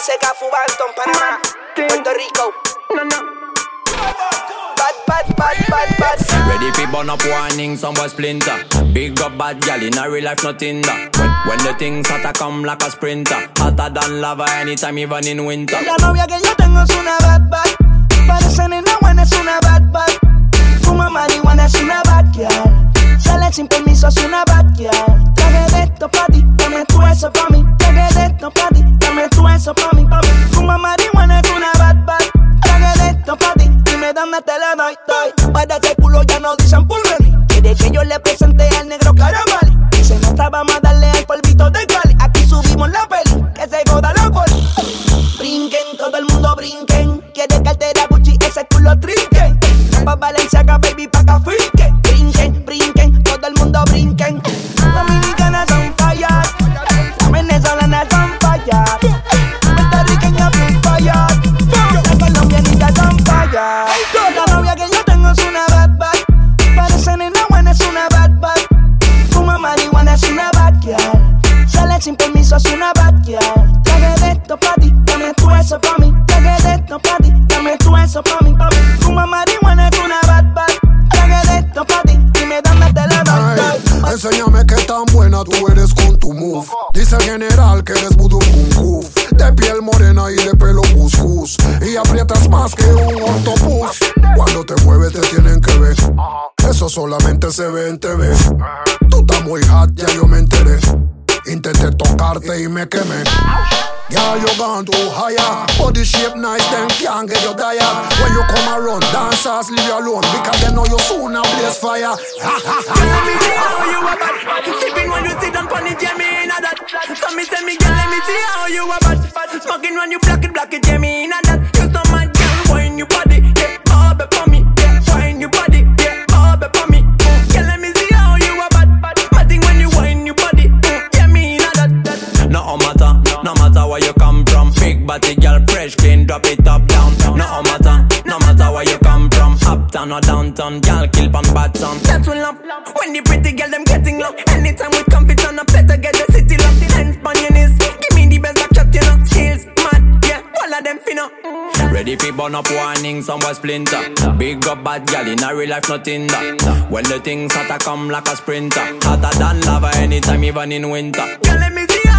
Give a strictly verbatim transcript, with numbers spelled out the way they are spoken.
Seca, Fubanton, Panamá, Puerto Rico. No, no. Bad, bad, bad, bad, bad. Ready fi burn up warning, some boy splinter. Big up bad gal in a real life, nothing that. When, when the things hotter come like a sprinter. Hotter than lava anytime, even in winter. La novia que yo tengo es una bad, bad. Parece nena buena, es una bad, bad. Fuma marihuana, es una bad girl. Sale sin permiso, es una bad girl. Traje de esto pa' ti, dame tú eso pa' mí. Traje de esto pa' ti, dame tú eso pa' mí, pa' mí. Fuma marihuana, es una bad, bad. Traje de esto pa' ti, dime dónde te la doy, doy. Para ese culo ya no dicen pulveri. Quiere que yo le presente al negro caramali. Dice no está, vamos a darle al polvito de Cali. Aquí subimos la peli, que se joda la poli. Brinquen, todo el mundo brinquen. Quiere cartera Gucci, ese culo trinquen. Pa' Valenciaga, baby, pa' que finquen. Brinquen, brinquen, todo el mundo brinquen. Dominicanas son fallas, las venezolanas son fallas, puertorriqueñas son fallas, las colombianitas son fallas. La novia que yo tengo es una bad, bad. Parece nena buena, es una bad, bad. Fuma marihuana, es una bad girl. Sale sin permiso, es una bad girl. Traje de esto pa' ti, dame tú eso pa' mí. Traje de esto pa' ti, dame tú eso pa' mí, pa' mí. Fuma marihuana, es una bad, bad. Traje de esto pa' ti, dime dónde te la doy. Enséñame qué tan buena tú eres con tu move. Dice el general que eres voodoo kung fu. De piel morena y de pelo cuscús. Y aprietas más que un octopus. Cuando te mueves te tienen que ver. Eso solamente se ve en T V. Tú estás muy hot, ya yo me enteré. Intenté tocarte y me quemé. Girl, you gone too higher. Body shape nice, them can't get you tired. When you come around, dancers leave you alone. Because they know you soon a blaze fire. Let me see how you a bad. Sipping when you sit down pon it, yeah me inna that. So me say me girl, let me see how you a bad. Smoking when you block it, block it, yeah me inna that. You so mad, girl, wine your body, yeah, all be for me, yeah, wine your body, yeah, all be for me. Girl, let me see how you a bad. Mad thing when you wine your body, yeah me inna that. No matter, no matter where you come from. Big body girl, fresh, clean, drop it up, down. No matter, no matter where you come from. Uptown or downtown, girl, kill on bad sound. That's what love, when the pretty girl them getting low. Anytime we come fit on a plate to get the city locked. Hands on your knees, give me the best back shot, you know. Skills, mad, yeah, all of them finna. Ready fi burn up warning, some boy splinter. Big up bad gal in a real life, nothing that. When the things hotter come like a sprinter. Hotter than lava anytime, even in winter. Girl, let me see